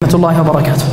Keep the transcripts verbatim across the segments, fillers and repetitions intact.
ورحمة الله وبركاته.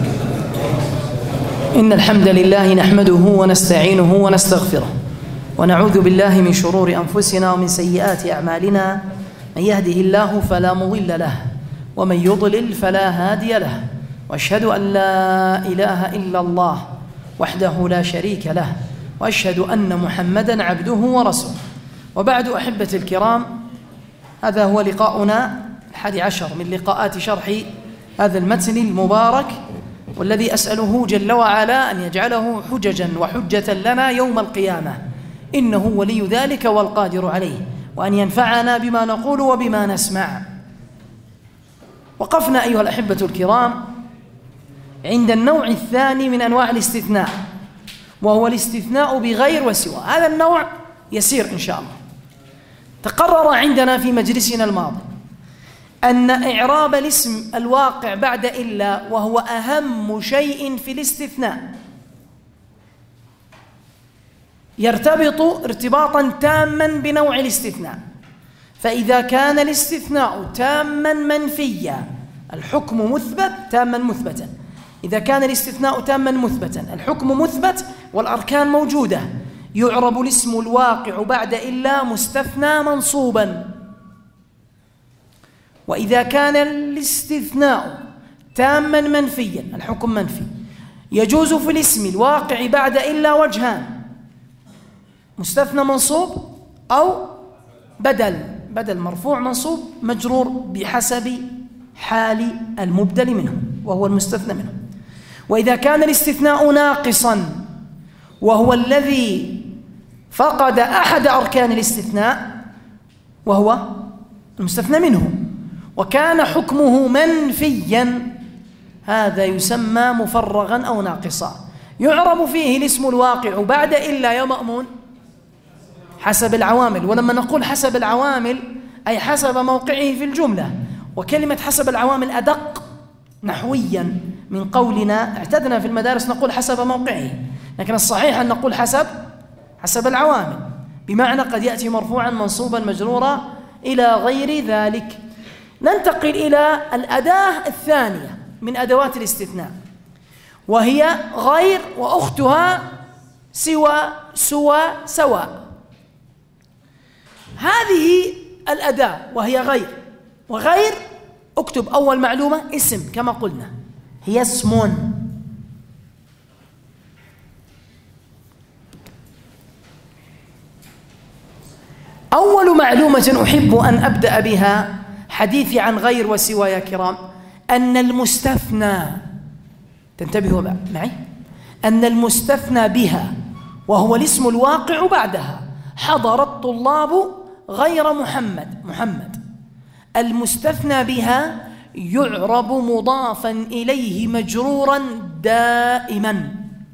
إن الحمد لله نحمده ونستعينه ونستغفره ونعوذ بالله من شرور أنفسنا ومن سيئات أعمالنا. من يهده الله فلا مضل له ومن يضلل فلا هادي له، وأشهد أن لا إله إلا الله وحده لا شريك له، وأشهد أن محمدًا عبده ورسوله. وبعد أحبتي الكرام، هذا هو لقاؤنا الحادي عشر من لقاءات شرح هذا المتن المبارك، والذي أسأله جل وعلا أن يجعله حججا وحجة لنا يوم القيامة، إنه ولي ذلك والقادر عليه، وأن ينفعنا بما نقول وبما نسمع. وقفنا أيها الأحبة الكرام عند النوع الثاني من أنواع الاستثناء، وهو الاستثناء بغير وسوى. هذا النوع يسير إن شاء الله. تقرر عندنا في مجلسنا الماضي أن إعراب الاسم الواقع بعد إلا، وهو أهم شيء في الاستثناء، يرتبط ارتباطا تاما بنوع الاستثناء. فإذا كان الاستثناء تاما منفيا الحكم مثبت تاما مثبتا، إذا كان الاستثناء تاما مثبتا الحكم مثبت والأركان موجودة، يعرب الاسم الواقع بعد إلا مستثنى منصوبا. وإذا كان الاستثناء تاما منفيا الحكم منفي، يجوز في الاسم الواقع بعد إلا وجهان: مستثنى منصوب أو بدل بدل مرفوع منصوب مجرور بحسب حال المبدل منه وهو المستثنى منه. وإذا كان الاستثناء ناقصا، وهو الذي فقد أحد أركان الاستثناء وهو المستثنى منه، وكان حكمه منفيا، هذا يسمى مفرغا أو ناقصا. يعرب فيه الاسم الواقع بعد إلا يا مأمون حسب العوامل. ولما نقول حسب العوامل أي حسب موقعه في الجملة، وكلمة حسب العوامل أدق نحويا من قولنا. اعتدنا في المدارس نقول حسب موقعه، لكن الصحيح أن نقول حسب حسب العوامل، بمعنى قد يأتي مرفوعا منصوبا مجرورا إلى غير ذلك. ننتقل إلى الأداة الثانية من أدوات الاستثناء، وهي غير وأختها سوى سوى سواء. هذه الأداة وهي غير، وغير اكتب أول معلومة اسم كما قلنا، هي اسم. أول معلومة أحب أن أبدأ بها حديثي عن غير وسوى يا كرام، أن المستثنى، تنتبهوا معي، أن المستثنى بها وهو الاسم الواقع بعدها. حضر الطلاب غير محمد محمد المستثنى بها يعرب مضافا إليه مجرورا دائما.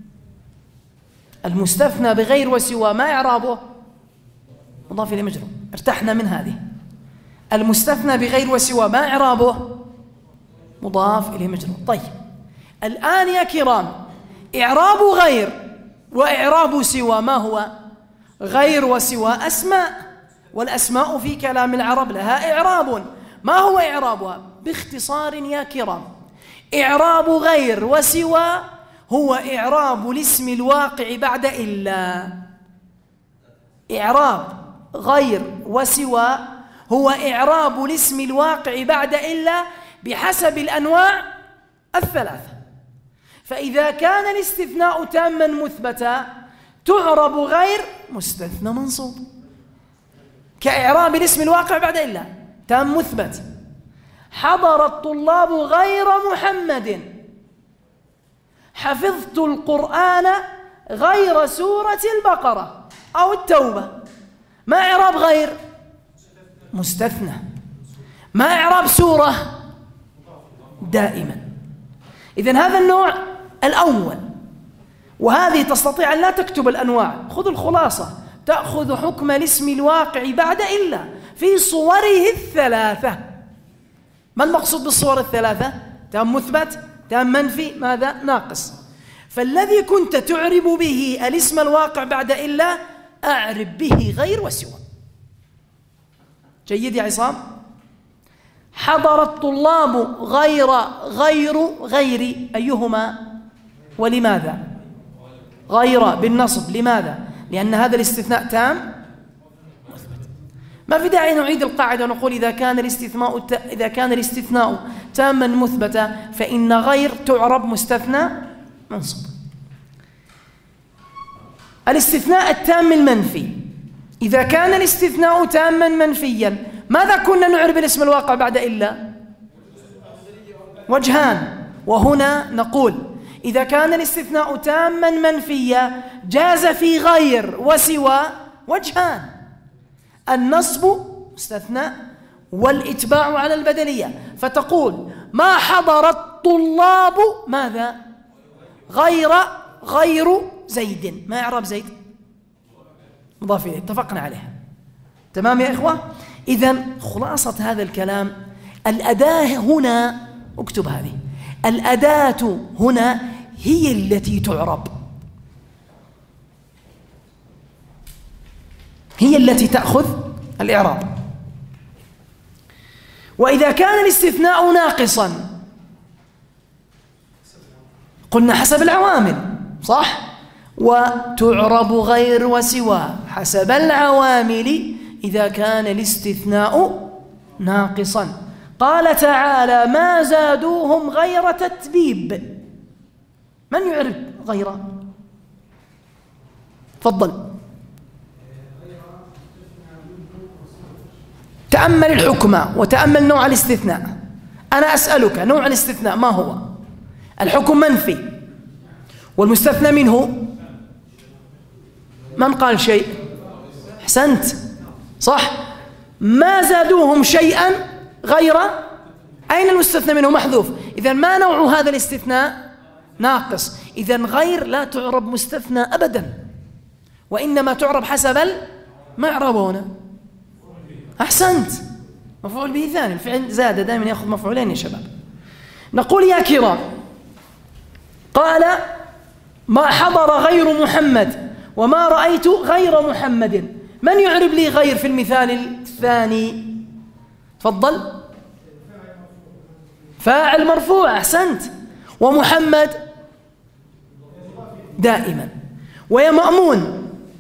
المستثنى بغير وسوى ما إعرابه؟ مضاف إليه مجرور. ارتحنا من هذه. المستثنى بغير وسوى ما إعرابه؟ مضاف إليه مجرور. طيب الآن يا كرام، إعراب غير وإعراب سوى ما هو؟ غير وسوى أسماء، والأسماء في كلام العرب لها إعراب. ما هو إعرابها؟ باختصار يا كرام، إعراب غير وسوى هو إعراب الاسم الواقع بعد إلا. إعراب غير وسوى هو إعراب الاسم الواقع بعد إلا بحسب الأنواع الثلاثة. فإذا كان الاستثناء تاما مثبتا تعرب غير مستثنى منصوب، كإعراب الاسم الواقع بعد إلا تام مثبت. حضر الطلاب غير محمد، حفظت القرآن غير سورة البقرة أو التوبة. ما إعراب غير؟ مستثنى. ما إعراب سورة؟ دائما. إذن هذا النوع الأول، وهذه تستطيع أن لا تكتب الأنواع. خذ الخلاصة، تأخذ حكم الاسم الواقع بعد إلا في صوره الثلاثة. ما المقصود بالصور الثلاثة؟ تام مثبت، تام منفي، ماذا؟ ناقص. فالذي كنت تعرب به الاسم الواقع بعد إلا أعرب به غير وسوى. جيد يا عصام؟ حضر الطلاب غير غير غير أيهما ولماذا؟ غير بالنصب. لماذا؟ لأن هذا الاستثناء تام مثبت. ما في داعي نعيد القاعدة ونقول إذا كان الاستثناء إذا كان الاستثناء تاما مثبتا فإن غير تعرب مستثنى منصوب. الاستثناء التام المنفي، إذا كان الاستثناء تاما منفيا ماذا كنا نعرب الاسم الواقع بعد إلا؟ وجهان. وهنا نقول إذا كان الاستثناء تاما منفيا جاز في غير وسوى وجهان: النصب مستثنى والإتباع على البدلية. فتقول ما حضر الطلاب ماذا؟ غير غير زيد. ما إعراب زيد؟ مضاف إليه، اتفقنا عليها. تمام يا إخوة؟ إذن خلاصة هذا الكلام الأداة هنا، اكتب هذه الأداة هنا هي التي تعرب، هي التي تأخذ الإعراب. وإذا كان الاستثناء ناقصا قلنا حسب العوامل، صح؟ وتعرب غير وسوى حسب العوامل إذا كان الاستثناء ناقصا. قال تعالى ما زادوهم غير تتبيب. من يعرف غير؟ تفضل. تأمل الحكم وتأمل نوع الاستثناء. أنا أسألك نوع الاستثناء ما هو؟ الحكم منفي والمستثنى منه من قال شيء؟ أحسنت، صح. ما زادوهم شيئا غير، أين المستثنى منه؟ محذوف. إذن ما نوع هذا الاستثناء؟ ناقص. إذن غير لا تعرب مستثنى أبدا، وإنما تعرب حسب المعرب هنا. أحسنت، مفعول به ثاني. الفعل زاد دائما يأخذ مفعولين يا شباب. نقول يا كرام قال ما حضر غير محمد وما رأيت غير محمد. من يعرب لي غير في المثال الثاني؟ تفضل. فاعل مرفوع. أحسنت. ومحمد دائما. ويا مأمون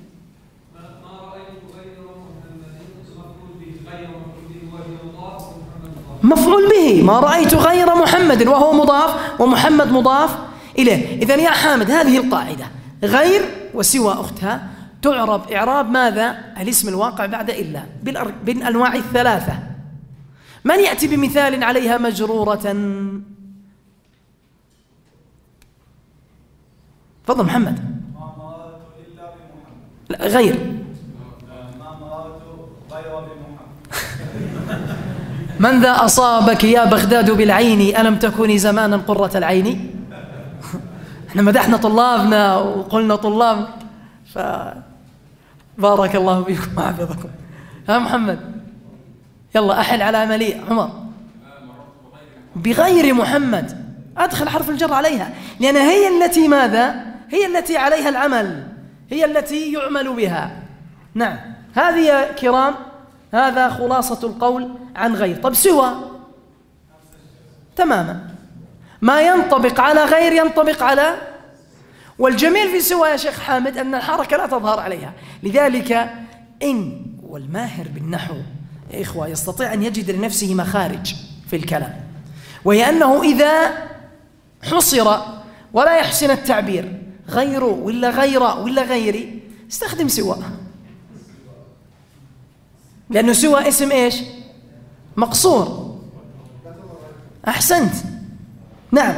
مفعول به. ما رأيت غير محمد وهو مضاف ومحمد مضاف إليه. إذن يا حامد هذه القاعدة: غير وسوى أختها تعرب إعراب ماذا؟ الاسم الواقع بعد إلا بالأنواع الثلاثة. من يأتي بمثال عليها مجرورة؟ تفضل محمد. ما مررت إلا بمحمد. لا غير. ما مررت غير بمحمد. من ذا أصابك يا بغداد بالعين ألم تكوني زمانا قرة العين. احنا مدحنا طلابنا وقلنا طلاب، فبارك الله فيكم وحفظكم. ها محمد يلا أحل على عملية. عمر بغير محمد، أدخل حرف الجر عليها لأن هي التي ماذا؟ هي التي عليها العمل، هي التي يعمل بها. نعم هذه يا كرام هذا خلاصة القول عن غير. طب سوى تماما، ما ينطبق على غير ينطبق على. والجميل في سوى يا شيخ حامد أن الحركة لا تظهر عليها. لذلك إن والماهر بالنحو يا إخوة يستطيع أن يجد لنفسه مخارج في الكلام، وهي أنه إذا حصر ولا يحسن التعبير غير ولا غير ولا غيري استخدم سوى، لأنه سوى اسم إيش؟ مقصور. أحسنت. نعم.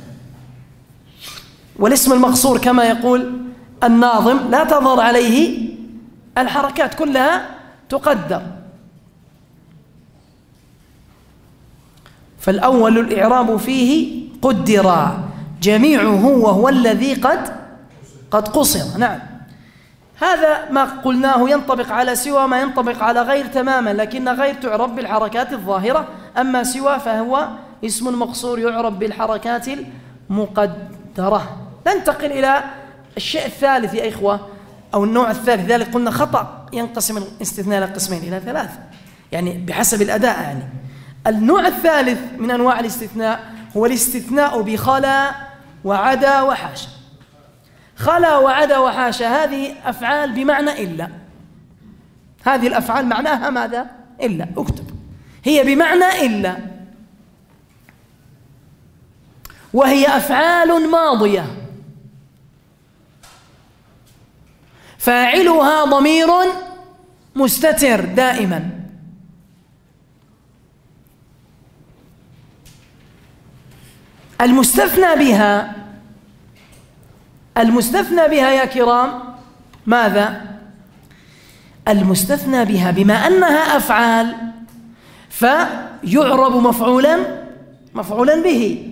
والاسم المقصور كما يقول الناظم لا تظهر عليه الحركات، كلها تقدر. فالأول الإعراب فيه قدر جميعه وهو الذي قد قد قصر. نعم هذا ما قلناه ينطبق على سوى ما ينطبق على غير تماما، لكن غير تعرب بالحركات الظاهرة، أما سوى فهو اسم مقصور يعرب بالحركات المقدرة. ننتقل إلى الشيء الثالث يا إخوة أو النوع الثالث. ذلك قلنا خطأ ينقسم الاستثناء إلى قسمين إلى ثلاث، يعني بحسب الأداء. يعني النوع الثالث من أنواع الاستثناء هو الاستثناء بخلا وعدا وحاشا. خلا وعدا وحاشا هذه أفعال بمعنى إلا. هذه الأفعال معناها ماذا؟ إلا. اكتب، هي بمعنى إلا، وهي أفعال ماضية فاعلها ضمير مستتر دائما. المستثنى بها المستثنى بها يا كرام ماذا؟ المستثنى بها بما أنها أفعال فيعرب مفعولا مفعولا به،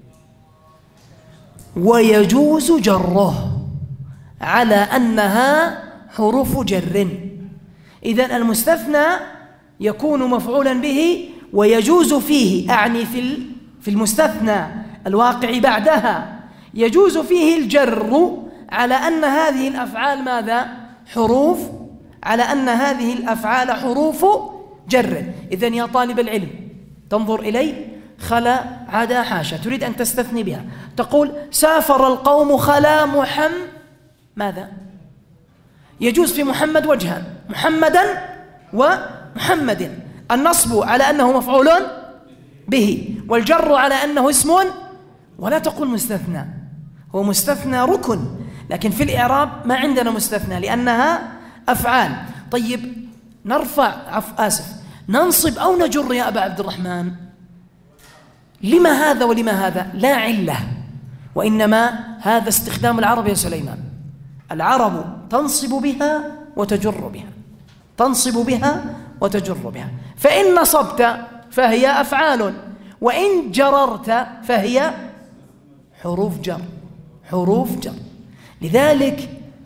ويجوز جره على أنها حروف جر. إذن المستثنى يكون مفعولا به ويجوز فيه، أعني في في المستثنى الواقع بعدها يجوز فيه الجر على أن هذه الأفعال ماذا؟ حروف، على أن هذه الأفعال حروف جر. إذن يا طالب العلم تنظر إلي خلا عدا حاشا، تريد أن تستثني بها، تقول سافر القوم خلا محمد ماذا؟ يجوز في محمد وجهان، محمدا ومحمد، النصب على أنه مفعول به والجر على أنه اسم، ولا تقول مستثنى، هو مستثنى ركن، لكن في الإعراب ما عندنا مستثنى لأنها أفعال. طيب نرفع عف آسف ننصب أو نجر يا أبا عبد الرحمن، لما هذا ولما هذا؟ لا علة، وإنما هذا استخدام العرب يا سليمان. العرب تنصب بها وتجر بها، تنصب بها وتجر بها، فإن نصبت فهي أفعال، وإن جررت فهي حروف جر، حروف جر. لذلك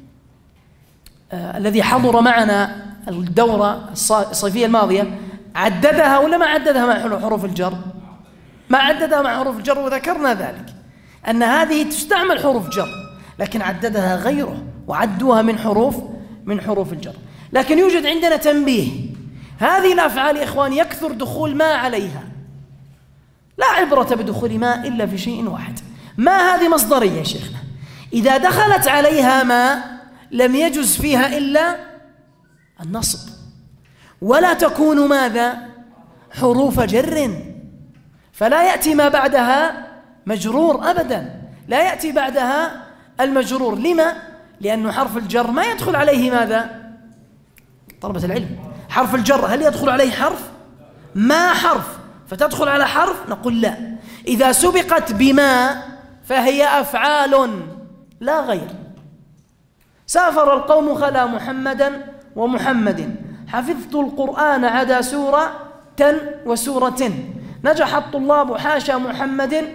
آه الذي حضر معنا الدورة الصيفية الماضية عددها ولا ما عددها مع حروف الجر؟ ما عددها مع حروف الجر، وذكرنا ذلك أن هذه تستعمل حروف جر، لكن عددها غيره وعدوها من حروف من حروف الجر. لكن يوجد عندنا تنبيه، هذه الأفعال يا إخوان يكثر دخول ما عليها، لا عبرة بدخول ما إلا في شيء واحد، ما هذه مصدرية يا شيخنا، إذا دخلت عليها ما لم يجز فيها إلا النصب، ولا تكون ماذا؟ حروف جر، فلا يأتي ما بعدها مجرور أبدا، لا يأتي بعدها المجرور. لما؟ لأنه حرف الجر ما يدخل عليه ماذا؟ طلبة العلم، حرف الجر هل يدخل عليه حرف؟ ما حرف، فتدخل على حرف؟ نقول لا، إذا سبقت بما فهي أفعال لا غير. سافر القوم خلا محمدا ومحمد، حفظت القرآن عدا سورة وسورة، نجح الطلاب حاشا محمد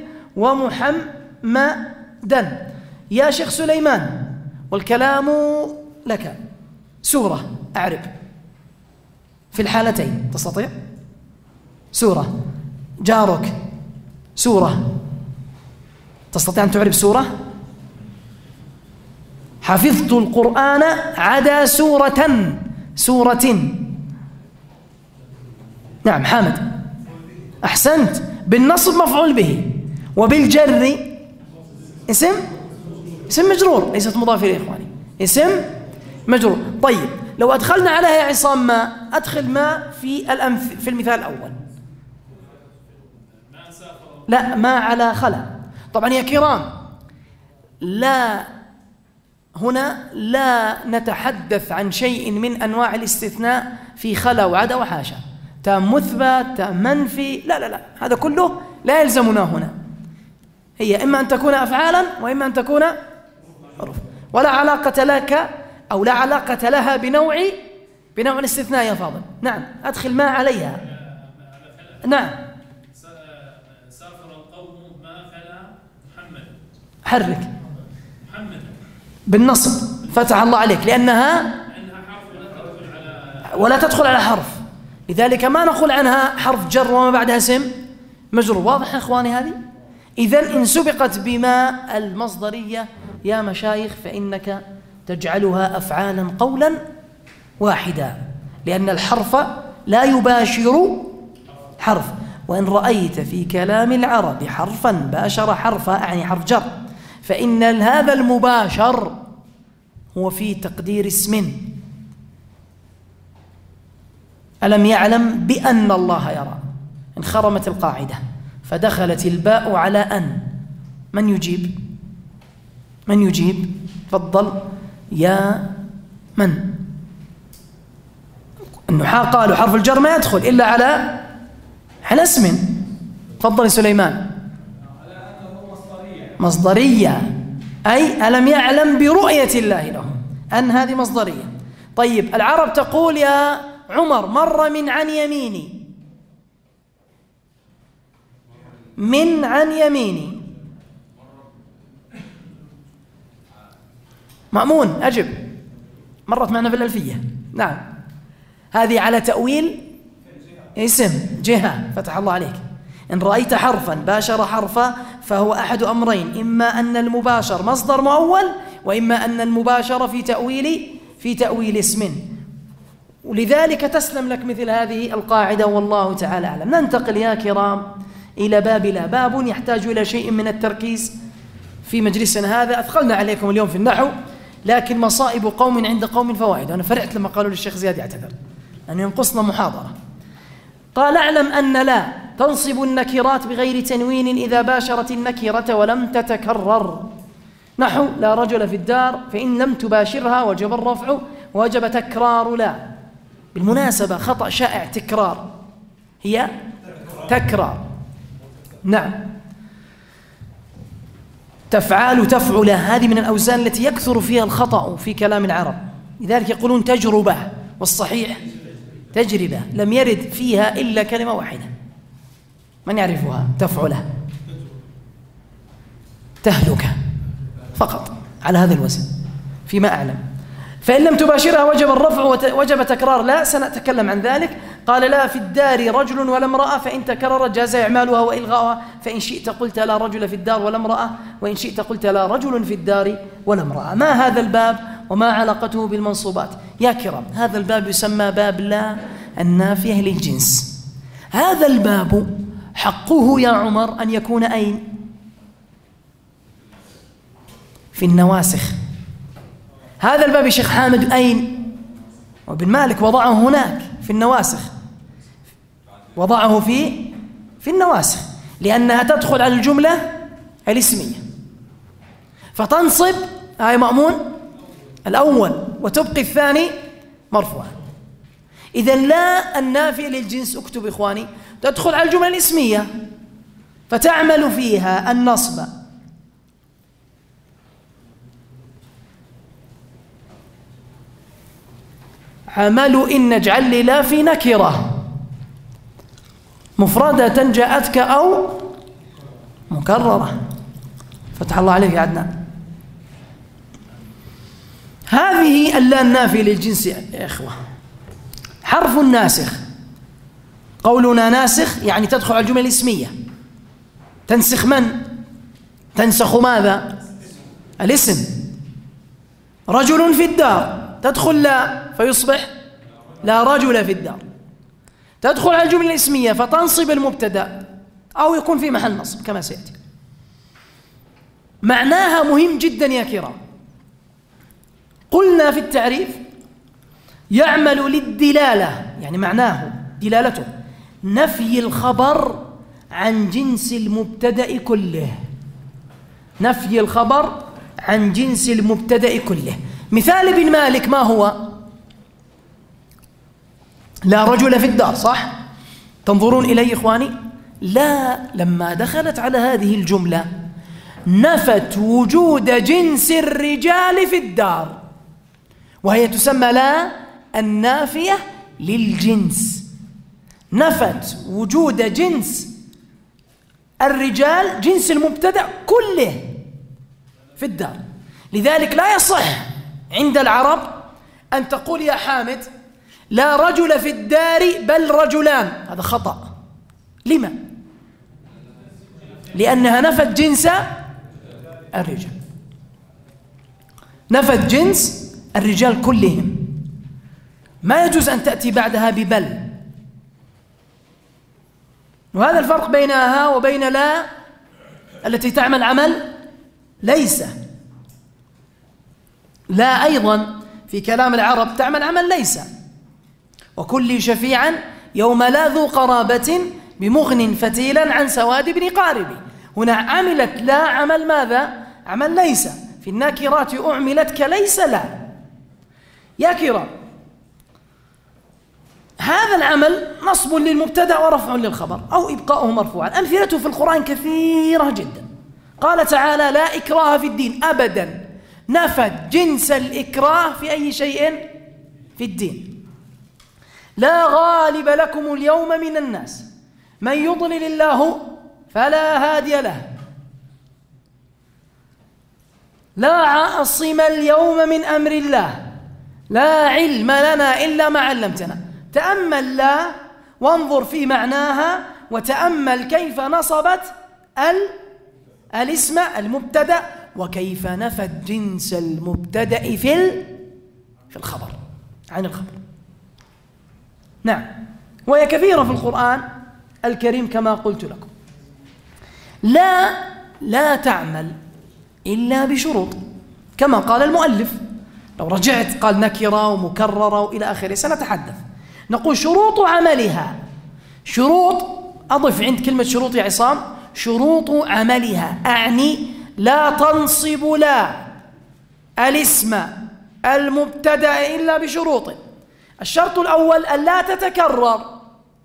ومحمدا. يا شيخ سليمان والكلام لك، سورة أعرب في الحالتين تستطيع؟ سورة. جارك سورة، تستطيع أن تعرب سورة؟ حفظت القرآن عدا سورة سورة. نعم حامد أحسنت، بالنصب مفعول به، وبالجر اسم اسم مجرور، ليست مضاف إليه يا إخواني، اسم مجرور. طيب لو أدخلنا عليها يا عصام ما، أدخل ما في الأمث في المثال الأول، لا ما على خلا. طبعا يا كرام لا، هنا لا نتحدث عن شيء من أنواع الاستثناء في خلا وعدا وحاشا، تام مثبت تام منفي، لا لا لا، هذا كله لا يلزمنا هنا، هي إما أن تكون أفعالا وإما أن تكون حروف، ولا علاقة لك أو لا علاقة لها بنوع بنوع الاستثناء يا فاضل. نعم أدخل ما عليها. نعم سافر القوم ما خلا محمد، حرك محمد بالنصب فتح الله عليك، لأنها ولا تدخل على حرف، لذلك ما نقول عنها حرف جر وما بعدها اسم مجرور. واضح يا إخواني هذه؟ إذن إن سبقت بما المصدرية يا مشايخ فإنك تجعلها أفعالا قولا واحدا، لأن الحرف لا يباشر حرف. وإن رأيت في كلام العرب حرفا باشر حرفا يعني حرف جر فإن هذا المباشر هو في تقدير اسم. ألم يعلم بأن الله يرى، انخرمت القاعدة فدخلت الباء على أن. من يجيب؟ من يجيب؟ تفضل يا من. النحاة قالوا حرف الجر ما يدخل إلا على على اسم. تفضل سليمان. مصدرية، أي ألم يعلم برؤية الله له، أن هذه مصدرية. طيب العرب تقول يا عمر مر من عن يميني، من عن يميني. مأمون أجب، مرت معنا في الألفية. نعم، هذه على تأويل اسم جهة. فتح الله عليك. إن رأيت حرفا باشر حرفا فهو أحد أمرين، إما أن المباشر مصدر مؤول، وإما أن المباشر في تأويل في تأويل اسم. ولذلك تسلم لك مثل هذه القاعدة والله تعالى أعلم. ننتقل يا كرام إلى باب لا باب يحتاج إلى شيء من التركيز في مجلسنا هذا. أثقلنا عليكم اليوم في النحو، لكن مصائب قوم عند قوم فوائد. أنا فرحت لما قالوا للشيخ زياد يعتذر أن ينقصنا محاضرة. قال اعلم أن لا تنصب النكرات بغير تنوين إذا باشرت النكرة ولم تتكرر. نحو لا رجل في الدار، فإن لم تباشرها وجب الرفع وجب تكرار لا. بالمناسبة خطأ شائع تكرار، هي تكرار. نعم، تفعال تفعل هذه من الأوزان التي يكثر فيها الخطأ في كلام العرب، لذلك يقولون تجربة، والصحيح تجربة. لم يرد فيها إلا كلمة واحدة، من يعرفها؟ تفعله تهلك فقط على هذا الوزن فيما أعلم. فإن لم تباشرها وجب الرفع وجب تكرار لا، سنتكلم عن ذلك. قال لا في الدار رجل ولا امرأة، فإن تكررت جاز إعمالها وإلغاؤها، فإن شئت قلت لا رجل في الدار ولا امرأة، وإن شئت قلت لا رجل في الدار ولا امرأة. ما هذا الباب وما علاقته بالمنصوبات؟ يا كرام هذا الباب يسمى باب لا النافية للجنس. هذا الباب حقه يا عمر أن يكون أين؟ في النواسخ. هذا الباب يا شيخ حامد أين؟ وابن مالك وضعه هناك في النواسخ، وضعه في في النواسخ لأنها تدخل على الجملة الاسمية، فتنصب هاي مأمون الأول وتبقي الثاني مرفوعا. إذن لا النافية للجنس اكتب إخواني تدخل على الجملة الاسمية فتعمل فيها النصب. عمل إن نجعل لي لا في نكرة مفردة جاءتك أو مكررة. فتح الله عليك يا عدنان. هذه اللا النافية للجنس يا إخوة حرف ناسخ. قولنا ناسخ يعني تدخل على الجملة الاسمية. تنسخ من؟ تنسخ ماذا؟ الاسم. رجل في الدار تدخل لا فيصبح لا رجل في الدار. تدخل على الجملة الاسمية فتنصب المبتدأ أو يكون في محل نصب كما سيأتي. معناها مهم جدا يا كرام. قلنا في التعريف يعمل للدلالة، يعني معناه دلالته نفي الخبر عن جنس المبتدأ كله. نفي الخبر عن جنس المبتدأ كله. مثال ابن مالك ما هو؟ لا رجل في الدار، صح؟ تنظرون إلي إخواني؟ لا لما دخلت على هذه الجملة نفت وجود جنس الرجال في الدار، وهي تسمى لا النافية للجنس. نفت وجود جنس الرجال جنس المبتدأ كله في الدار. لذلك لا يصح عند العرب أن تقول يا حامد لا رجل في الدار بل رجلان، هذا خطأ. لما؟ لأنها نفت جنس الرجال، نفت جنس الرجال كلهم. ما يجوز أن تأتي بعدها ببل. وهذا الفرق بينها وبين لا التي تعمل عمل ليس. لا أيضا في كلام العرب تعمل عمل ليس. وكل شفيعا يوم لا ذو قرابة بمغن فتيلا عن سواد بن قارب. هنا عملت لا عمل ماذا؟ عمل ليس. في الناكرات أعملت كليس لا. يا كرام، هذا العمل نصب للمبتدأ ورفع للخبر أو إبقاؤه مرفوعا. أمثلته في القرآن كثيرة جدا. قال تعالى: لا إكراه في الدين. أبدا نفت جنس الإكراه في أي شيء في الدين. لا غالب لكم اليوم من الناس من يضلل الله فلا هادي له. لا عاصم اليوم من أمر الله. لا علم لنا إلا ما علمتنا. تأمل لا وانظر في معناها، وتأمل كيف نصبت ال الاسم المبتدأ وكيف نفت جنس المبتدأ في في الخبر عن الخبر. نعم، وهي كثيرة في القرآن الكريم كما قلت لكم. لا لا تعمل إلا بشروط كما قال المؤلف. لو رجعت قال نكرة ومكررة وإلى آخره سنتحدث. نقول شروط عملها. شروط، أضف عند كلمة شروط يا عصام، شروط عملها، أعني لا تنصب لا الاسم المبتدأ إلا بشروط. الشرط الأول أن لا تتكرر،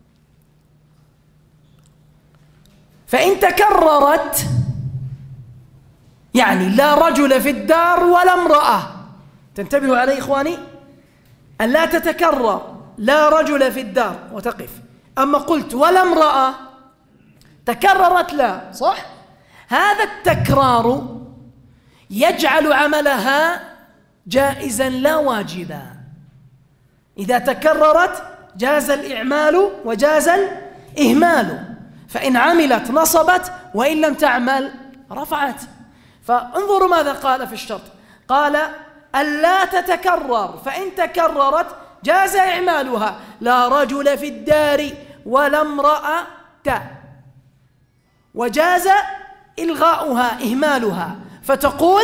فإن تكررت يعني لا رجل في الدار ولا امرأة. تنتبهوا علي إخواني، أن لا تتكرر لا رجل في الدار وتقف. أما قلت ولا امرأة تكررت لا، صح؟ هذا التكرار يجعل عملها جائزا لا واجبا. إذا تكررت جاز الإعمال وجاز الإهمال، فإن عملت نصبت وإن لم تعمل رفعت. فانظروا ماذا قال في الشرط. قال ألا تتكرر، فإن تكررت جاز إعمالها. لا رجل في الدار ولا امرأة، وجاز إلغاؤها إهمالها، فتقول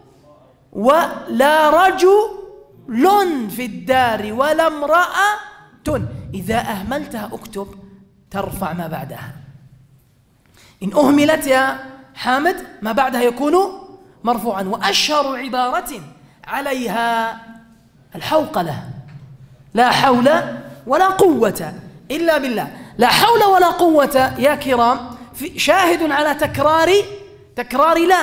ولا رجل في الدار ولا امرأة. إذا أهملتها اكتب ترفع ما بعدها. إن أهملت يا حامد ما بعدها يكون مرفوعا. وأشهر عبارة عليها الحوقلة: لا حول ولا قوة إلا بالله. لا حول ولا قوة يا كرام شاهد على تكرار تكرار لا،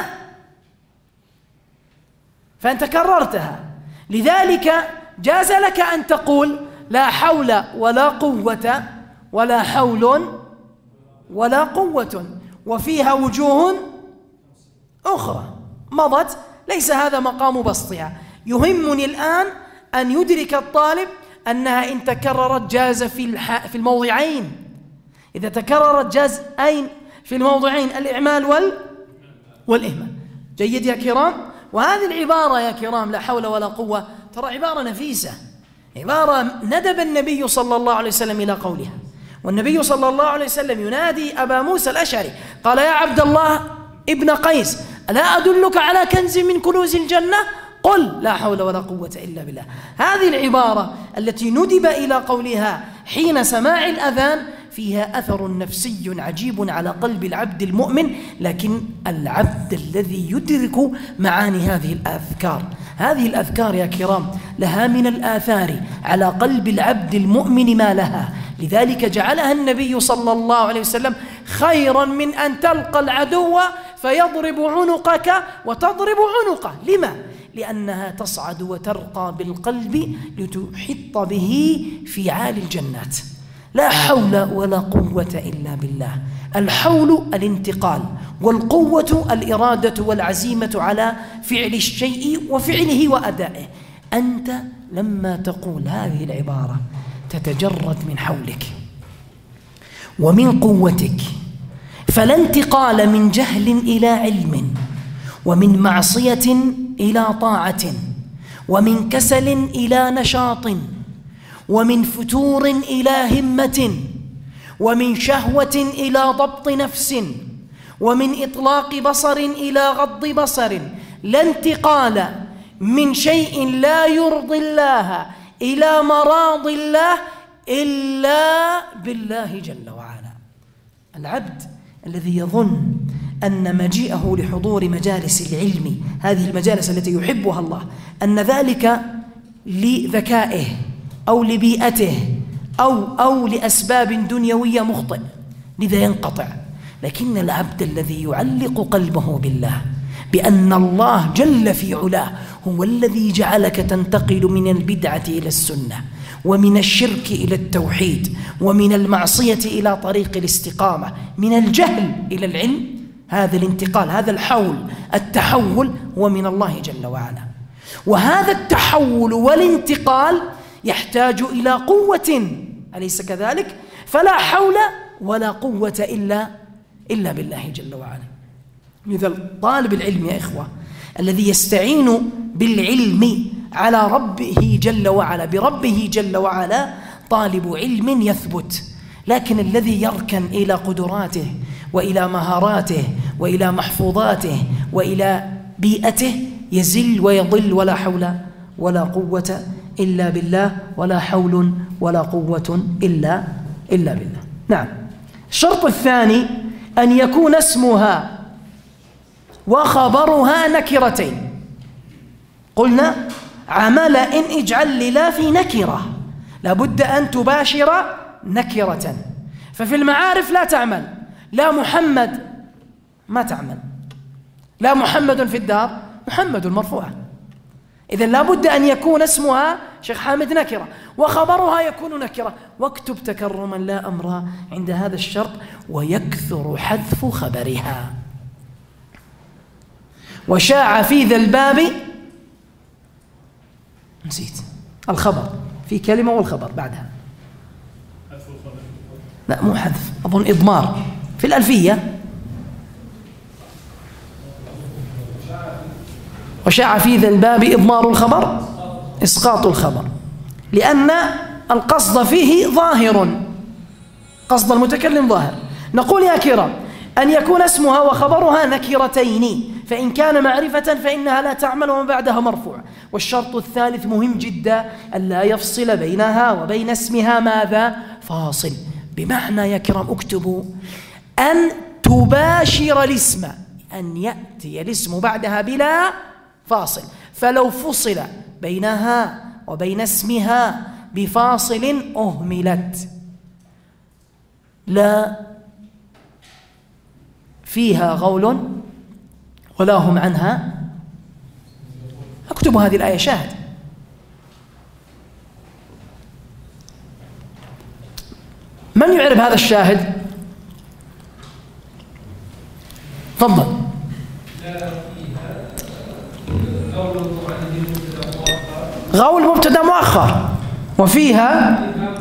فأنت كررتها، لذلك جاز لك أن تقول لا حول ولا قوة ولا حول ولا قوة، وفيها وجوه أخرى مضت، ليس هذا مقام بسطها. يهمني الآن أن يدرك الطالب أنها إن تكررت جاز في في الموضعين. إذا تكررت جاز أين في الموضعين؟ الإعمال وال والإهمال. جيد يا كرام؟ وهذه العبارة يا كرام لا حول ولا قوة ترى عبارة نفيسة، عبارة ندب النبي صلى الله عليه وسلم إلى قولها. والنبي صلى الله عليه وسلم ينادي أبا موسى الأشعري قال: يا عبد الله ابن قيس، ألا أدلك على كنز من كنوز الجنة؟ قل لا حول ولا قوة إلا بالله. هذه العبارة التي ندب إلى قولها حين سماع الأذان فيها أثر نفسي عجيب على قلب العبد المؤمن، لكن العبد الذي يدرك معاني هذه الأذكار. هذه الأذكار يا كرام لها من الآثار على قلب العبد المؤمن ما لها، لذلك جعلها النبي صلى الله عليه وسلم خيرا من أن تلقى العدو فيضرب عنقك وتضرب عنقه. لما؟ لأنها تصعد وترقى بالقلب لتحط به في عالي الجنات. لا حول ولا قوة إلا بالله. الحول الانتقال، والقوة الإرادة والعزيمة على فعل الشيء وفعله وأدائه. أنت لما تقول هذه العبارة تتجرد من حولك ومن قوتك، فلا انتقال من جهل إلى علم، ومن معصية إلى طاعة، ومن كسل إلى نشاط، ومن فتور إلى همة، ومن شهوة إلى ضبط نفس، ومن إطلاق بصر إلى غض بصر، لا انتقال من شيء لا يرضي الله إلى مراضي الله إلا بالله جل وعلا. العبد الذي يظن أن مجيئه لحضور مجالس العلم، هذه المجالس التي يحبها الله، أن ذلك لذكائه أو لبيئته أو أو لأسباب دنيوية، مخطئ، لذا ينقطع. لكن العبد الذي يعلق قلبه بالله، بأن الله جل في علاه هو الذي جعلك تنتقل من البدعة إلى السنة، ومن الشرك إلى التوحيد، ومن المعصية إلى طريق الاستقامة، من الجهل إلى العلم، هذا الانتقال، هذا الحول، التحول هو من الله جل وعلا. وهذا التحول والانتقال يحتاج إلى قوة، أليس كذلك؟ فلا حول ولا قوة إلا إلا بالله جل وعلا. لذا طالب العلم يا إخوة الذي يستعين بالعلم على ربه جل وعلا، بربه جل وعلا، طالب علم يثبت. لكن الذي يركن إلى قدراته وإلى مهاراته وإلى محفوظاته وإلى بيئته يزل ويضل، ولا حول ولا قوة إلا بالله، ولا حول ولا قوة إلا إلا بالله. نعم. الشرط الثاني أن يكون اسمها وخبرها نكرتين. قلنا عمل إن اجعل للا في نكرة، لابد أن تباشر نكرة. ففي المعارف لا تعمل، لا محمد ما تعمل، لا محمد في الدار، محمد مرفوعة. إذن لابد أن يكون اسمها شيخ حامد نكرة، وخبرها يكون نكرة. واكتب تكرما لا أمر عند هذا الشرط: ويكثر حذف خبرها. وشاع في ذا الباب، نسيت الخبر، في كلمة والخبر بعدها، لا مو حذف، أظن إضمار في الألفية. وشاع في ذا الباب إضمار الخبر إسقاط الخبر، لأن القصد فيه ظاهر، قصد المتكلم ظاهر. نقول يا كرام أن يكون اسمها وخبرها نكرتين، فإن كان معرفة فإنها لا تعمل وما بعدها مرفوع. والشرط الثالث مهم جدا: ألا يفصل بينها وبين اسمها ماذا؟ فاصل. بمعنى يا كرام اكتبوا أن تباشر الاسم، أن يأتي الاسم بعدها بلا فاصل. فلو فصل بينها وبين اسمها بفاصل أهملت، لا فيها غول ولا هم عنها. اكتبوا هذه الآية شاهد. من يعرف هذا الشاهد؟ تفضل. غول مبتدا مؤخر، وفيها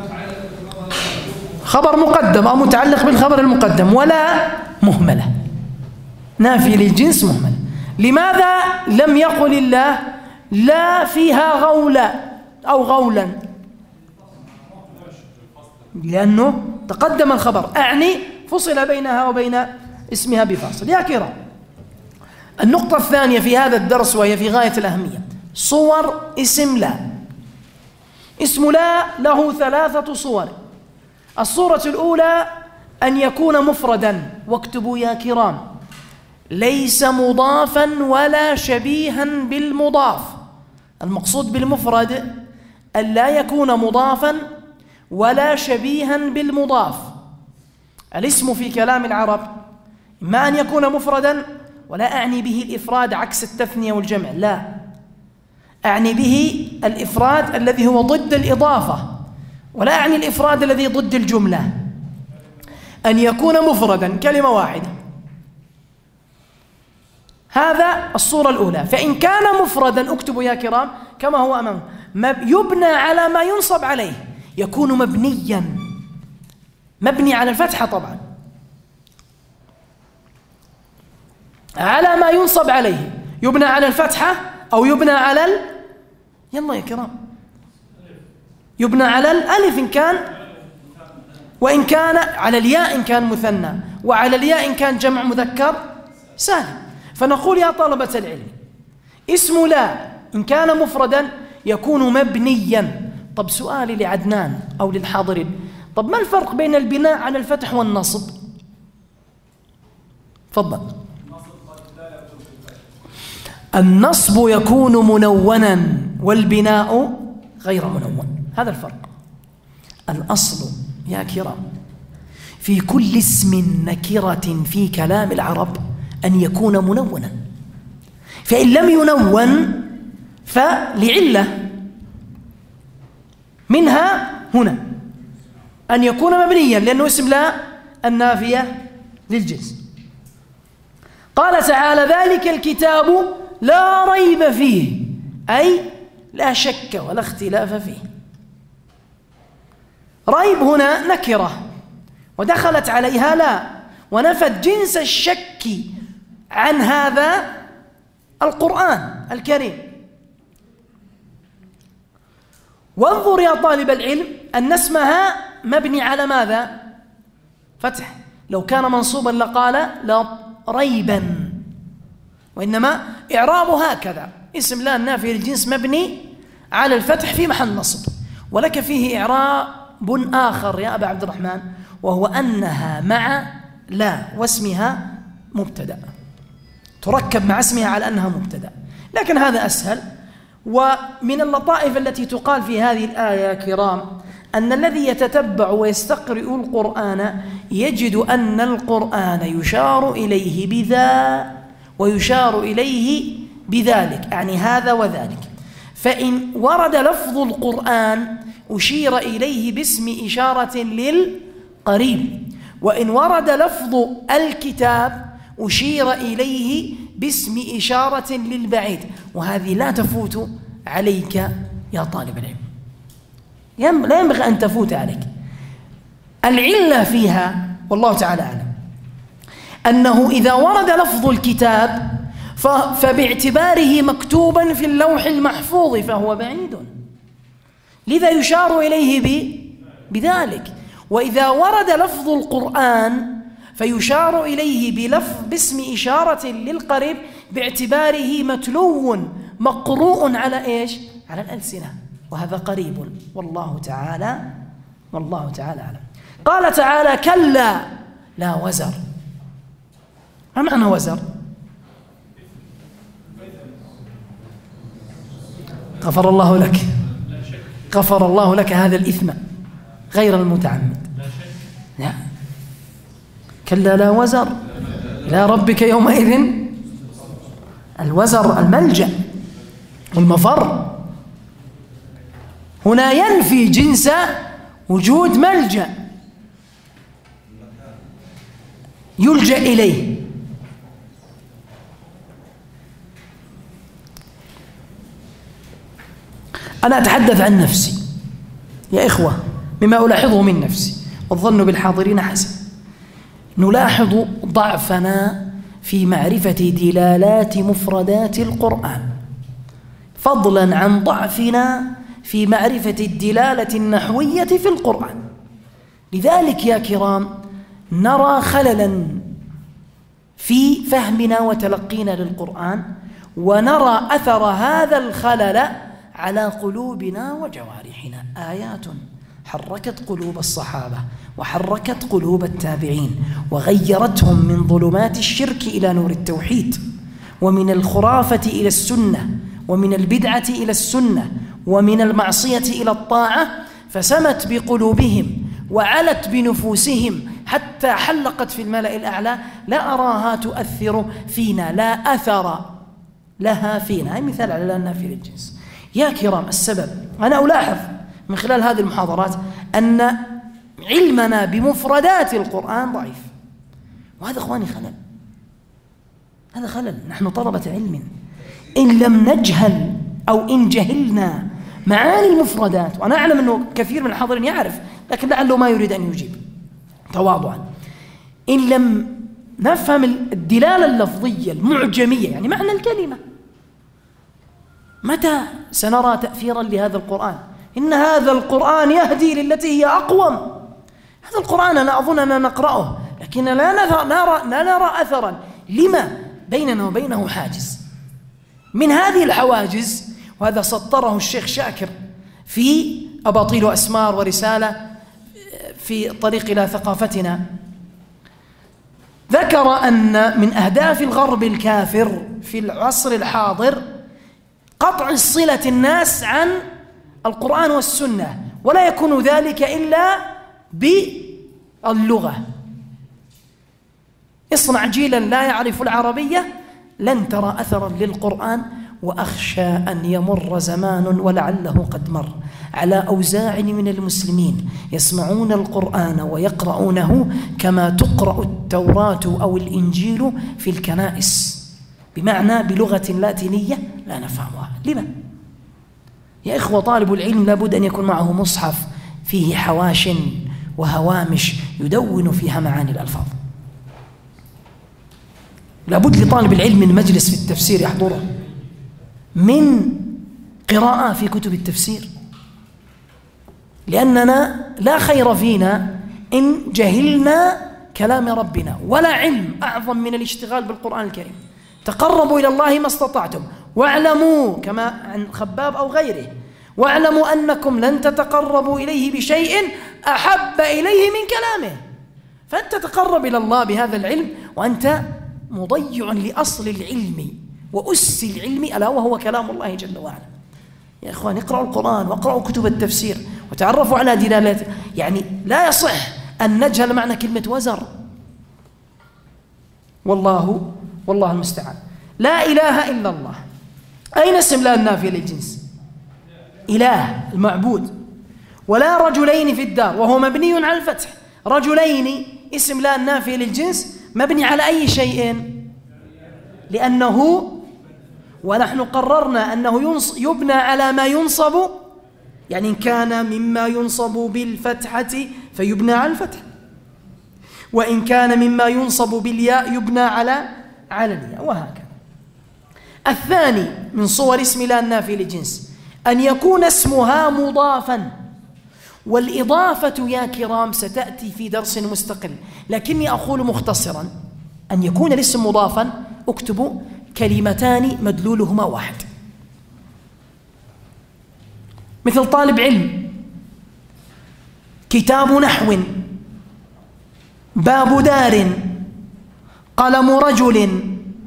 خبر مقدم أو متعلق بالخبر المقدم، ولا مهملة، نافي للجنس مهمل. لماذا لم يقل الله لا فيها غولا أو غولا؟ لأنه تقدم الخبر، أعني فصل بينها وبين اسمها بفاصل. يا كرام، النقطة الثانية في هذا الدرس وهي في غاية الأهمية: صور اسم لا. اسم لا له ثلاثة صور. الصورة الأولى أن يكون مفردا، واكتبوا يا كرام: ليس مضافا ولا شبيها بالمضاف. المقصود بالمفرد أن لا يكون مضافا ولا شبيها بالمضاف. الاسم في كلام العرب إما أن يكون مفردا، ولا أعني به الإفراد عكس التثنية والجمع، لا، أعني به الإفراد الذي هو ضد الإضافة، ولا أعني الإفراد الذي ضد الجملة. أن يكون مفردا كلمة واحدة، هذا الصورة الأولى. فإن كان مفردا اكتبوا يا كرام كما هو أمامكم: يبنى على ما ينصب عليه، يكون مبنيا، مبني على الفتحة طبعا، على ما ينصب عليه، يبنى على الفتحة أو يبنى على ال... يلا يا كرام، يبنى على الألف إن كان، وإن كان على الياء إن كان مثنى، وعلى الياء إن كان جمع مذكر سالم. فنقول يا طلبة العلم اسم لا إن كان مفردا يكون مبنيا. طب سؤالي لعدنان أو للحاضرين، طب ما الفرق بين البناء على الفتح والنصب؟ تفضل. النصب يكون منونا والبناء غير منون، هذا الفرق. الأصل يا كرام في كل اسم نكرة في كلام العرب أن يكون منونا، فإن لم ينون فلعلة منها هنا أن يكون مبنيا لأنه اسم لا النافية للجنس. قال تعالى ذلك الكتاب لا ريب فيه، أي لا شك ولا اختلاف فيه. ريب هنا نكرة ودخلت عليها لا، ونفت جنس الشك عن هذا القرآن الكريم. وانظر يا طالب العلم أن اسمها مبني على ماذا؟ فتح. لو كان منصوبا لقال لا ريبا، وإنما إعرابه هكذا: اسم لا النافي للجنس مبني على الفتح في محل نصب. ولك فيه إعراب آخر يا أبا عبد الرحمن، وهو أنها مع لا واسمها مبتدأ، تركب مع اسمها على أنها مبتدأ، لكن هذا أسهل. ومن اللطائف التي تقال في هذه الآية يا كرام أن الذي يتتبع ويستقرئ القرآن يجد أن القرآن يشار إليه بذا ويشار إليه بذلك، يعني هذا وذلك. فإن ورد لفظ القرآن أشير إليه باسم إشارة للقريب، وإن ورد لفظ الكتاب أشير إليه باسم إشارة للبعيد، وهذه لا تفوت عليك يا طالب العلم، لا ينبغي أن تفوت عليك. العلة فيها والله تعالى أعلم أنه إذا ورد لفظ الكتاب فباعتباره مكتوبا في اللوح المحفوظ فهو بعيد، لذا يشار إليه بذلك. وإذا ورد لفظ القرآن فيشار إليه بلفظ باسم إشارة للقريب باعتباره متلو مقروء على إيش؟ على الألسنة، وهذا قريب والله تعالى والله تعالى أعلم. قال تعالى كلا لا وزر. ما معنى وزر؟ غفر الله لك غفر الله لك هذا الإثم غير المتعمد. لا، كلا لا وزر إلى ربك يومئذ الوزر الملجأ والمفر. هنا ينفي جنس وجود ملجأ يلجأ إليه. أنا أتحدث عن نفسي يا إخوة مما ألاحظه من نفسي، والظن بالحاضرين حسن. نلاحظ ضعفنا في معرفة دلالات مفردات القرآن، فضلا عن ضعفنا في معرفة الدلالة النحوية في القرآن. لذلك يا كرام نرى خللا في فهمنا وتلقينا للقرآن، ونرى أثر هذا الخلل على قلوبنا وجوارحنا. آيات حركت قلوب الصحابة وحركت قلوب التابعين وغيرتهم من ظلمات الشرك إلى نور التوحيد، ومن الخرافة إلى السنة، ومن البدعة إلى السنة، ومن المعصية إلى الطاعة، فسمت بقلوبهم وعلت بنفوسهم حتى حلقت في الملأ الأعلى. لا أراها تؤثر فينا، لا أثر لها فينا. هذا مثال على لا النافي للجنس. يا كرام السبب، أنا ألاحظ من خلال هذه المحاضرات أن علمنا بمفردات القرآن ضعيف، وهذا إخواني خلل، هذا خلل. نحن طلبة علم، إن لم نجهل أو إن جهلنا معاني المفردات، وأنا أعلم أنه كثير من الحاضرين يعرف لكن لعله ما يريد أن يجيب تواضعا، إن لم نفهم الدلالة اللفظية المعجمية يعني معنى الكلمة، متى سنرى تأثيرا لهذا القرآن؟ إن هذا القرآن يهدي للتي هي أقوم. هذا القرآن أنا أظن أننا نقرأه، لكن لا نرى, نرى, لا نرى أثرا. لما؟ بيننا وبينه حاجز. من هذه الحواجز، وهذا سطره الشيخ شاكر في أباطيل وأسمار ورسالة في الطريق إلى ثقافتنا، ذكر أن من أهداف الغرب الكافر في العصر الحاضر قطع صلة الناس عن القرآن والسنة، ولا يكون ذلك إلا باللغة. اصنع جيلا لا يعرف العربية لن ترى أثرا للقرآن، وأخشى أن يمر زمان ولعله قد مر على أوزاع من المسلمين يسمعون القرآن ويقرؤونه كما تقرأ التوراة أو الإنجيل في الكنائس، بمعنى بلغة لاتينية لا نفهمها. لما؟ يا إخوة، طالب العلم لابد أن يكون معه مصحف فيه حواش وهوامش يدون فيها معاني الألفاظ. لابد لطالب العلم من مجلس في التفسير يحضره، من قراءة في كتب التفسير، لأننا لا خير فينا إن جهلنا كلام ربنا، ولا علم أعظم من الاشتغال بالقرآن الكريم. تقربوا إلى الله ما استطعتم، واعلموا كما عن خباب أو غيره، واعلموا أنكم لن تتقربوا إليه بشيء أحب إليه من كلامه. فأنت تتقرب إلى الله بهذا العلم وأنت مضيع لأصل العلم وأس العلم، ألا وهو كلام الله جل وعلا. يا إخوان، اقرأوا القرآن واقرأوا كتب التفسير وتعرفوا على دلالته. يعني لا يصح أن نجهل معنى كلمة وزر. والله والله المستعان. لا إله إلا الله، أين اسم لا النافية للجنس؟ إله المعبود. ولا رجلين في الدار، وهو مبني على الفتح. رجلين اسم لا النافية للجنس مبني على أي شيء؟ لأنه ونحن قررنا أنه يبنى على ما ينصب، يعني إن كان مما ينصب بالفتحة فيبنى على الفتح، وإن كان مما ينصب بالياء يبنى على على الياء، وهكذا. الثاني من صور اسم لا النافي للجنس أن يكون اسمها مضافا، والإضافة يا كرام ستأتي في درس مستقل، لكني أقول مختصرا أن يكون الاسم مضافا. اكتبوا كلمتان مدلولهما واحد، مثل طالب علم، كتاب نحو، باب دار، قلم رجل.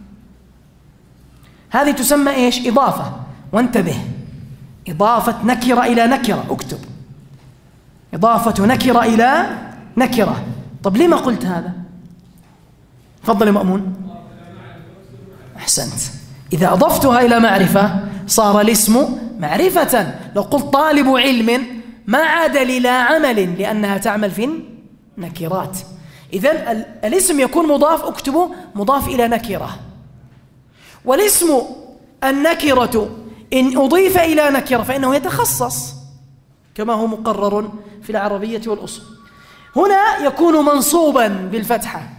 هذه تسمى إيش؟ إضافة. وانتبه، إضافة نكرة إلى نكرة. اكتب إضافة نكرة إلى نكرة. طب لما قلت هذا؟ تفضل يا مأمون. أحسنت. إذا أضفتها إلى معرفة صار الاسم معرفة. لو قلت طالب علم ما عاد للا عمل، لأنها تعمل في النكرات. إذن الاسم يكون مضاف، اكتبه مضاف إلى نكرة. والاسم النكرة إن أضيف إلى نكرة فإنه يتخصص كما هو مقرر في العربية والأصول. هنا يكون منصوبا بالفتحة.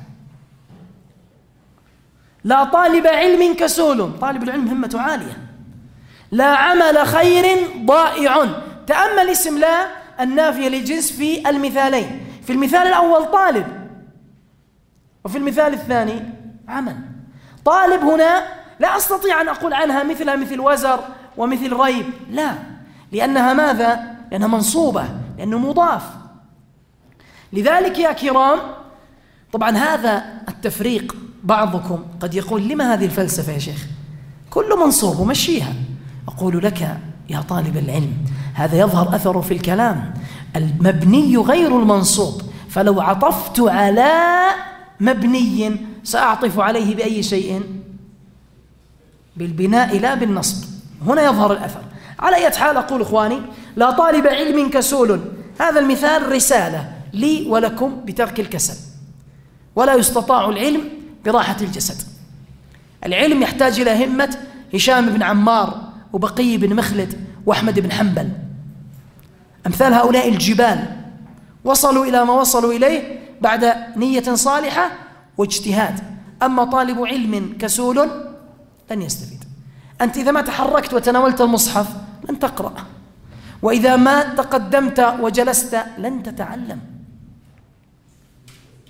لا طالب علم كسول، طالب العلم همته عالية. لا عمل خير ضائع. تأمل اسم لا النافية للجنس في المثالين. في المثال الأول طالب، وفي المثال الثاني عمل. طالب هنا لا أستطيع أن أقول عنها مثلها مثل وزر ومثل ريب، لا، لأنها ماذا؟ لأنها منصوبة، لأنه مضاف. لذلك يا كرام، طبعا هذا التفريق بعضكم قد يقول لما هذه الفلسفة يا شيخ؟ كل منصوب ومشيها. أقول لك يا طالب العلم، هذا يظهر أثره في الكلام. المبني غير المنصوب، فلو عطفت على مبني سأعطف عليه بأي شيء؟ بالبناء لا بالنصب. هنا يظهر الأثر. على أي حال أقول إخواني، لا طالب علم كسول، هذا المثال رسالة لي ولكم بترك الكسل. ولا يستطاع العلم براحة الجسد. العلم يحتاج إلى همة هشام بن عمار وبقي بن مخلد وأحمد بن حنبل، أمثال هؤلاء الجبال وصلوا إلى ما وصلوا إليه بعد نية صالحة واجتهاد. أما طالب علم كسول لن يستفيد. أنت إذا ما تحركت وتناولت المصحف لن تقرأ، وإذا ما تقدمت وجلست لن تتعلم.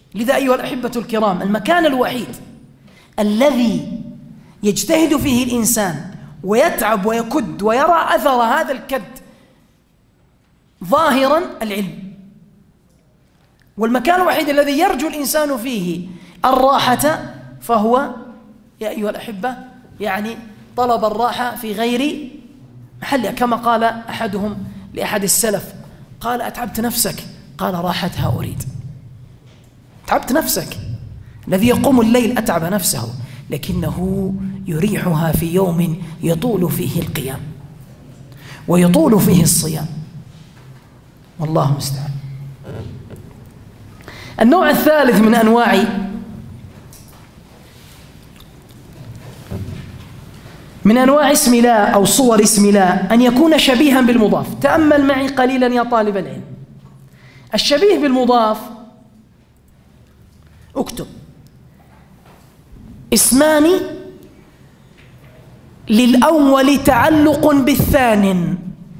لذا أيها الأحبة الكرام، المكان الوحيد الذي يجتهد فيه الإنسان ويتعب ويكد ويرى أثر هذا الكد ظاهرا العلم، والمكان الوحيد الذي يرجو الإنسان فيه الراحة فهو يا أيها الأحبة يعني طلب الراحة في غير محلها، كما قال أحدهم لأحد السلف، قال أتعبت نفسك؟ قال راحتها أريد. تعبت نفسك، الذي يقوم الليل أتعب نفسه، لكنه يريحها في يوم يطول فيه القيام ويطول فيه الصيام، والله المستعان. النوع الثالث من أنواع من أنواع اسم لا أو صور اسم لا أن يكون شبيها بالمضاف. تأمل معي قليلا يا طالب العلم. الشبيه بالمضاف، اكتب اسمان للأول تعلق بالثاني،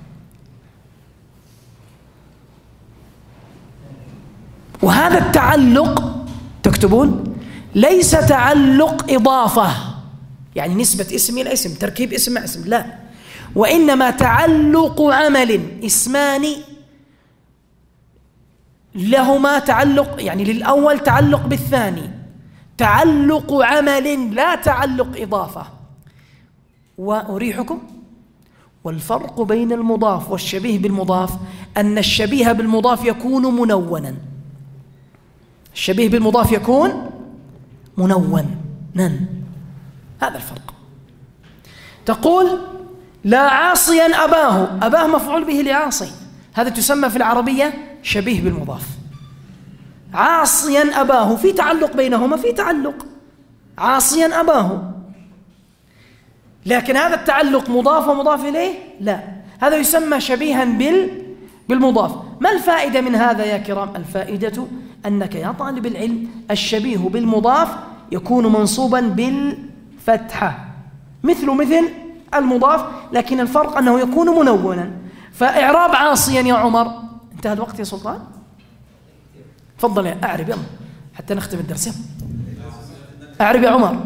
وهذا التعلق تكتبون ليس تعلق إضافة، يعني نسبة اسم إلى اسم، تركيب اسم مع اسم، لا، وإنما تعلق عمل. اسمان لهما تعلق، يعني للأول تعلق بالثاني، تعلق عمل لا تعلق إضافة. وأريحكم، والفرق بين المضاف والشبيه بالمضاف أن الشبيه بالمضاف يكون منونا. الشبيه بالمضاف يكون منونا، هذا الفرق. تقول لا عاصيا أباه، أباه مفعول به لعاصي، هذا تسمى في العربية شبيه بالمضاف. عاصيا أباه، في تعلق بينهما، في تعلق، عاصيا أباه، لكن هذا التعلق مضاف ومضاف إليه؟ لا، هذا يسمى شبيها بال بالمضاف. ما الفائدة من هذا يا كرام؟ الفائدة أنك يا طالب العلم الشبيه بالمضاف يكون منصوبا بالفتحة مثل مثل المضاف، لكن الفرق أنه يكون منونا. فإعراب عاصيا يا عمر، انتهى الوقت يا سلطان، تفضل يا أعرب يلا حتى نختم الدرس. أعرب يا عمر.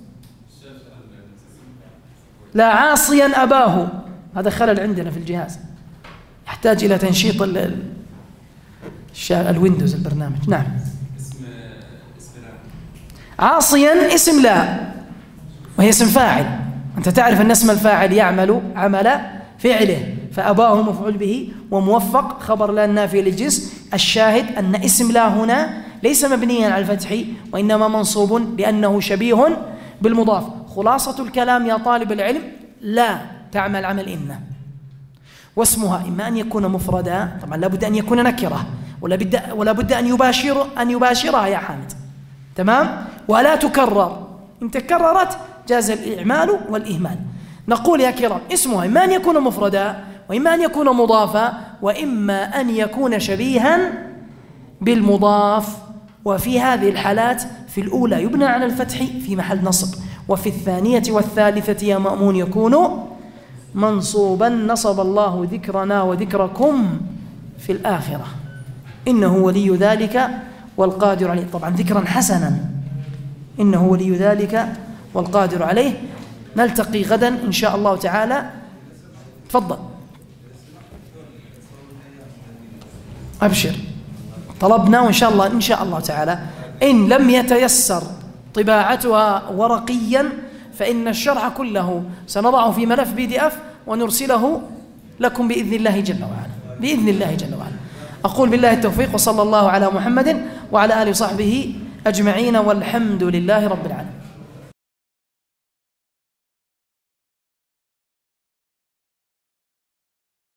لا عاصيا أباه، هذا خلل عندنا في الجهاز، يحتاج إلى تنشيط ال الويندوز البرنامج. نعم. اسم اسم لا. عاصيا اسم لا، وهي اسم فاعل، أنت تعرف أن اسم الفاعل يعمل عمل فعله، فأباه مفعول به، وموفق خبر لا النافي للجنس. الشاهد أن اسم لا هنا ليس مبنيا على الفتح، وإنما منصوب لأنه شبيه بالمضاف. خلاصة الكلام يا طالب العلم، لا تعمل عمل إن، واسمها إما أن يكون مفردا، طبعا لا بد أن يكون نكرة، ولا بد ولا بد أن يباشر أن يباشرها يا حامد، تمام، ولا تكرر، إن تكررت جاز الإعمال والإهمال. نقول يا كرام اسمها إما أن يكون مفردا، وإما أن يكون مضافا، وإما أن يكون شبيها بالمضاف. وفي هذه الحالات في الأولى يبنى على الفتح في محل نصب، وفي الثانية والثالثة يا مأمون يكون منصوبا. نصب الله ذكرنا وذكركم في الآخرة، إنه ولي ذلك والقادر عليه. طبعا ذكرا حسنا، إنه ولي ذلك والقادر عليه. نلتقي غدا إن شاء الله تعالى. تفضل. أبشر، طلبنا وإن شاء الله إن شاء الله تعالى إن لم يتيسر طباعتها ورقيا فإن الشرح كله سنضعه في ملف بي دي اف ونرسله لكم بإذن الله جل وعلا، بإذن الله جل وعلا. أقول بالله التوفيق، وصلى الله على محمد وعلى آله وصحبه أجمعين، والحمد لله رب العالمين.